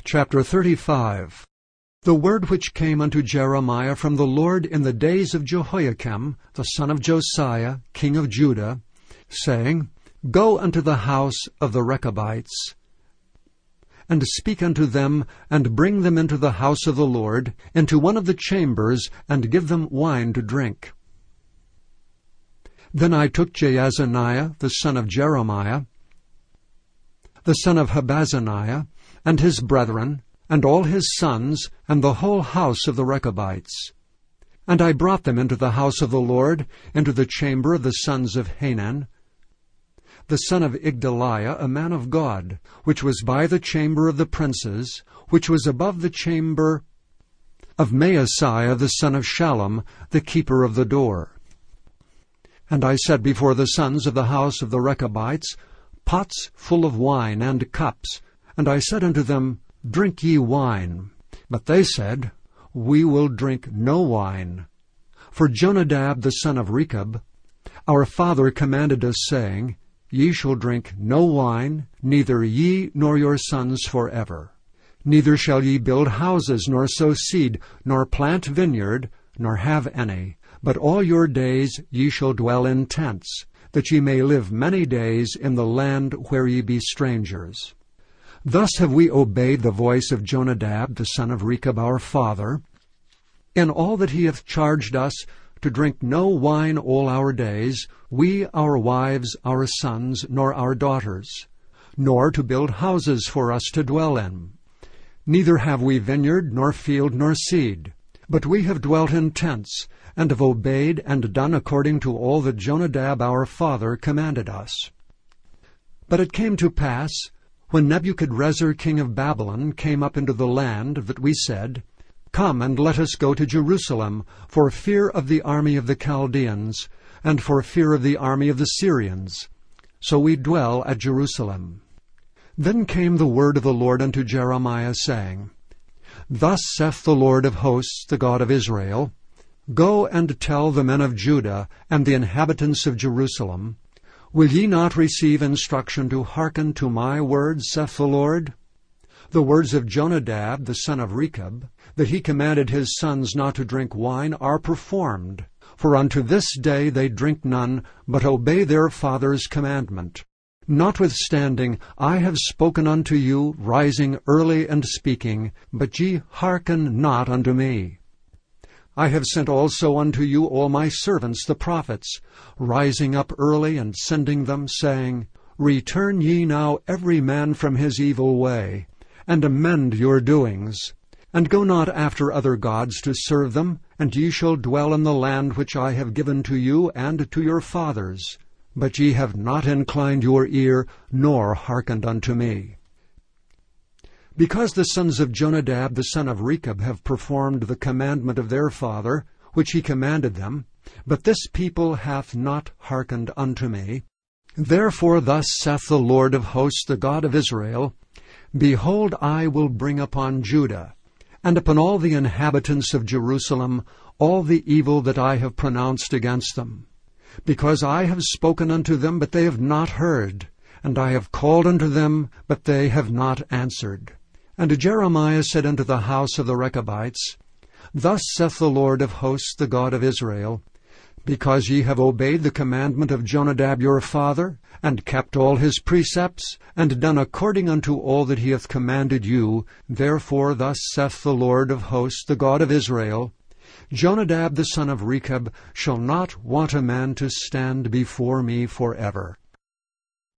Chapter 35. The word which came unto Jeremiah from the Lord in the days of Jehoiakim, the son of Josiah, king of Judah, saying, Go unto the house of the Rechabites, and speak unto them, and bring them into the house of the Lord, into one of the chambers, and give them wine to drink. Then I took Jaazaniah, the son of Jeremiah, the son of Habazaniah, and his brethren, and all his sons, and the whole house of the Rechabites. And I brought them into the house of the Lord, into the chamber of the sons of Hanan, the son of Igdaliah, a man of God, which was by the chamber of the princes, which was above the chamber of Maaseiah the son of Shallum, the keeper of the door. And I set before the sons of the house of the Rechabites pots full of wine and cups, and I said unto them, Drink ye wine. But they said, We will drink no wine. For Jonadab the son of Rechab, our father commanded us, saying, Ye shall drink no wine, neither ye nor your sons forever. Neither shall ye build houses, nor sow seed, nor plant vineyard, nor have any. But all your days ye shall dwell in tents, that ye may live many days in the land where ye be strangers. Thus have we obeyed the voice of Jonadab the son of Rechab our father, in all that he hath charged us, to drink no wine all our days, we, our wives, our sons, nor our daughters, nor to build houses for us to dwell in. Neither have we vineyard, nor field, nor seed, but we have dwelt in tents, and have obeyed and done according to all that Jonadab our father commanded us. But it came to pass, when Nebuchadrezzar king of Babylon came up into the land, that we said, Come, and let us go to Jerusalem, for fear of the army of the Chaldeans, and for fear of the army of the Syrians. So we dwell at Jerusalem. Then came the word of the Lord unto Jeremiah, saying, Thus saith the Lord of hosts, the God of Israel, Go and tell the men of Judah and the inhabitants of Jerusalem, Will ye not receive instruction to hearken to my words, saith the Lord? The words of Jonadab the son of Rechab, that he commanded his sons not to drink wine, are performed. For unto this day they drink none, but obey their father's commandment. Notwithstanding, I have spoken unto you, rising early and speaking, but ye hearken not unto me. I have sent also unto you all my servants the prophets, rising up early and sending them, saying, Return ye now every man from his evil way, and amend your doings, and go not after other gods to serve them, and ye shall dwell in the land which I have given to you and to your fathers. But ye have not inclined your ear, nor hearkened unto me. Because the sons of Jonadab the son of Rechab have performed the commandment of their father, which he commanded them, but this people hath not hearkened unto me, therefore thus saith the Lord of hosts, the God of Israel, Behold, I will bring upon Judah, and upon all the inhabitants of Jerusalem, all the evil that I have pronounced against them. Because I have spoken unto them, but they have not heard, and I have called unto them, but they have not answered. And Jeremiah said unto the house of the Rechabites, Thus saith the Lord of hosts, the God of Israel, Because ye have obeyed the commandment of Jonadab your father, and kept all his precepts, and done according unto all that he hath commanded you, therefore thus saith the Lord of hosts, the God of Israel, Jonadab the son of Rechab shall not want a man to stand before me forever.